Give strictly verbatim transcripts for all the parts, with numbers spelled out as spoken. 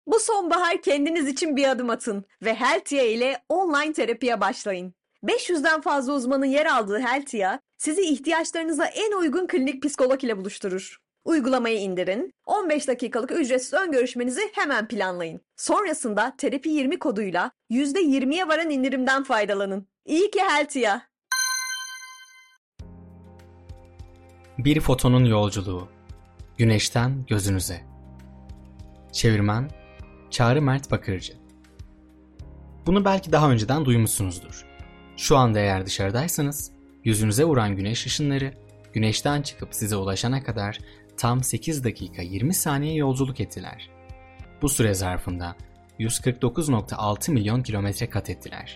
Bu sonbahar kendiniz için bir adım atın ve Heltia ile online terapiye başlayın. beş yüzden fazla uzmanın yer aldığı Heltia, sizi ihtiyaçlarınıza en uygun klinik psikolog ile buluşturur. Uygulamayı indirin, on beş dakikalık ücretsiz ön görüşmenizi hemen planlayın. Sonrasında terapi yirmi koduyla yüzde yirmiye varan indirimden faydalanın. İyi ki Heltia. Bir fotonun yolculuğu. Güneşten gözünüze. Çevirmen Çağrı Mert Bakırcı. Bunu belki daha önceden duymuşsunuzdur. Şu anda eğer dışarıdaysanız, yüzünüze vuran güneş ışınları, güneşten çıkıp size ulaşana kadar tam sekiz dakika yirmi saniye yolculuk ettiler. Bu süre zarfında yüz kırk dokuz nokta altı milyon kilometre kat ettiler.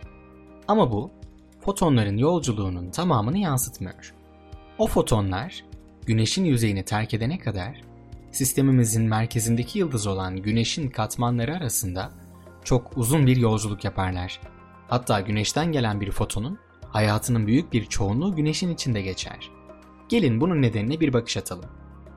Ama bu, fotonların yolculuğunun tamamını yansıtmıyor. O fotonlar, güneşin yüzeyini terk edene kadar, sistemimizin merkezindeki yıldız olan güneşin katmanları arasında çok uzun bir yolculuk yaparlar. Hatta güneşten gelen bir fotonun hayatının büyük bir çoğunluğu güneşin içinde geçer. Gelin bunun nedenine bir bakış atalım.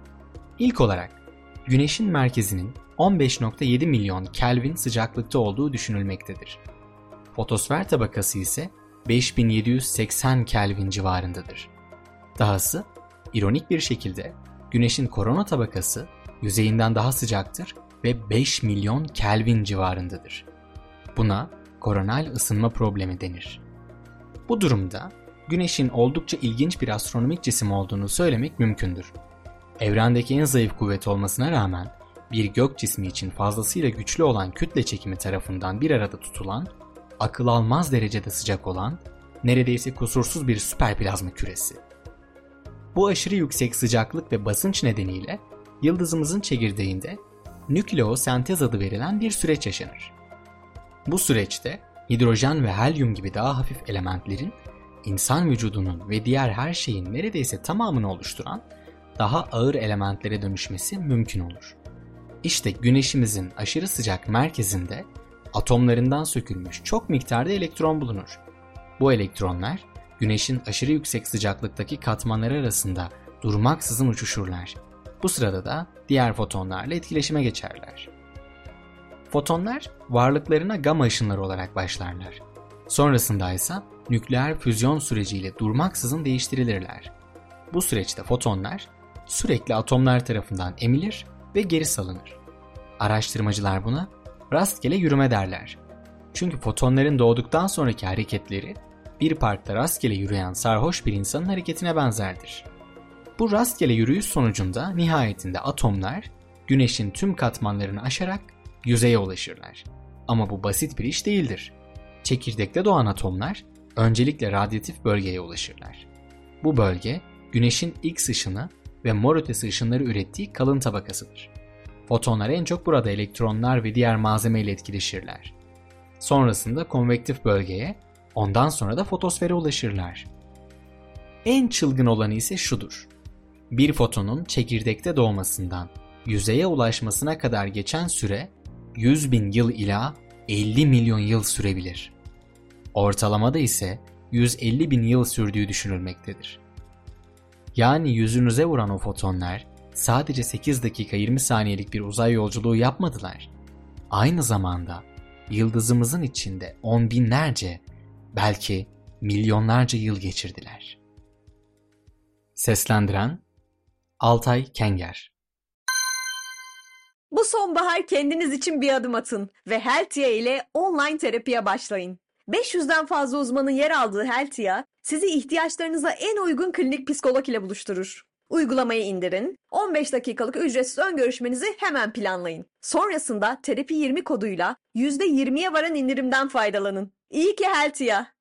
İlk olarak, güneşin merkezinin on beş nokta yedi milyon Kelvin sıcaklıkta olduğu düşünülmektedir. Fotosfer tabakası ise beş bin yedi yüz seksen Kelvin civarındadır. Dahası, ironik bir şekilde güneşin korona tabakası yüzeyinden daha sıcaktır ve beş milyon Kelvin civarındadır. Buna koronal ısınma problemi denir. Bu durumda güneşin oldukça ilginç bir astronomik cisim olduğunu söylemek mümkündür. Evrendeki en zayıf kuvvet olmasına rağmen bir gök cismi için fazlasıyla güçlü olan kütle çekimi tarafından bir arada tutulan, akıl almaz derecede sıcak olan, neredeyse kusursuz bir süper plazma küresi. Bu aşırı yüksek sıcaklık ve basınç nedeniyle yıldızımızın çekirdeğinde nükleosentez adı verilen bir süreç yaşanır. Bu süreçte hidrojen ve helyum gibi daha hafif elementlerin insan vücudunun ve diğer her şeyin neredeyse tamamını oluşturan daha ağır elementlere dönüşmesi mümkün olur. İşte güneşimizin aşırı sıcak merkezinde atomlarından sökülmüş çok miktarda elektron bulunur. Bu elektronlar güneşin aşırı yüksek sıcaklıktaki katmanları arasında durmaksızın uçuşurlar. Bu sırada da diğer fotonlarla etkileşime geçerler. Fotonlar varlıklarına gama ışınları olarak başlarlar. Sonrasında ise nükleer füzyon süreciyle durmaksızın değiştirilirler. Bu süreçte fotonlar sürekli atomlar tarafından emilir ve geri salınır. Araştırmacılar buna rastgele yürüme derler. Çünkü fotonların doğduktan sonraki hareketleri bir parkta rastgele yürüyen sarhoş bir insanın hareketine benzerdir. Bu rastgele yürüyüş sonucunda nihayetinde atomlar güneşin tüm katmanlarını aşarak yüzeye ulaşırlar. Ama bu basit bir iş değildir. Çekirdekte doğan atomlar öncelikle radyatif bölgeye ulaşırlar. Bu bölge güneşin X ışını ve mor ötesi ışınları ürettiği kalın tabakasıdır. Fotonlar en çok burada elektronlar ve diğer malzeme ile etkileşirler. Sonrasında konvektif bölgeye, ondan sonra da fotosfere ulaşırlar. En çılgın olanı ise şudur. Bir fotonun çekirdekte doğmasından yüzeye ulaşmasına kadar geçen süre yüz bin yıl ila elli milyon yıl sürebilir. Ortalamada ise yüz elli bin yıl sürdüğü düşünülmektedir. Yani yüzünüze vuran o fotonlar sadece sekiz dakika yirmi saniyelik bir uzay yolculuğu yapmadılar. Aynı zamanda yıldızımızın içinde on binlerce, belki milyonlarca yıl geçirdiler. Seslendiren Altay Kenger. Bu sonbahar kendiniz için bir adım atın ve Heltia ile online terapiye başlayın. beş yüzden fazla uzmanın yer aldığı Heltia, sizi ihtiyaçlarınıza en uygun klinik psikolog ile buluşturur. Uygulamayı indirin, on beş dakikalık ücretsiz ön görüşmenizi hemen planlayın. Sonrasında terapi yirmi koduyla yüzde yirmiye varan indirimden faydalanın. İyi ki Heltia.